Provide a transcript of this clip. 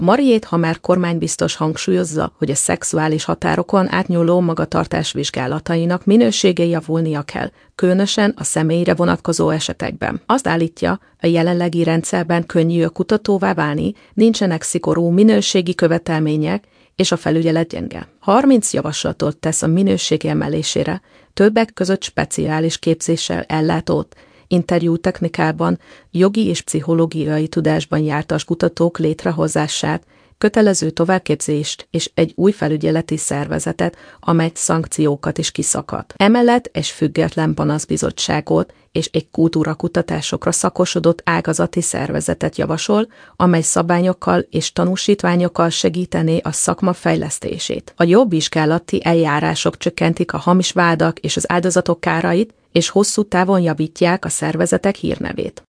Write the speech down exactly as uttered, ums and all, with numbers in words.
Mariette Hammer kormánybiztos hangsúlyozza, hogy a szexuális határokon átnyúló magatartás vizsgálatainak minősége javulnia kell, különösen a személyre vonatkozó esetekben. Azt állítja, a jelenlegi rendszerben könnyű a kutatóvá válni, nincsenek szigorú minőségi követelmények, és a felügyelet gyenge. harminc javaslatot tesz a minőség emelésére, többek között speciális képzéssel ellátott, interjútechnikában, jogi és pszichológiai tudásban jártas kutatók létrehozását, kötelező továbbképzést és egy új felügyeleti szervezetet, amely szankciókat is kiszakad. Emellett egy független panaszbizottságot és egy kultúrakutatásokra szakosodott ágazati szervezetet javasol, amely szabályokkal és tanúsítványokkal segítené a szakma fejlesztését. A jobb vizsgálati eljárások csökkentik a hamis vádak és az áldozatok kárait, és hosszú távon javítják a szervezetek hírnevét.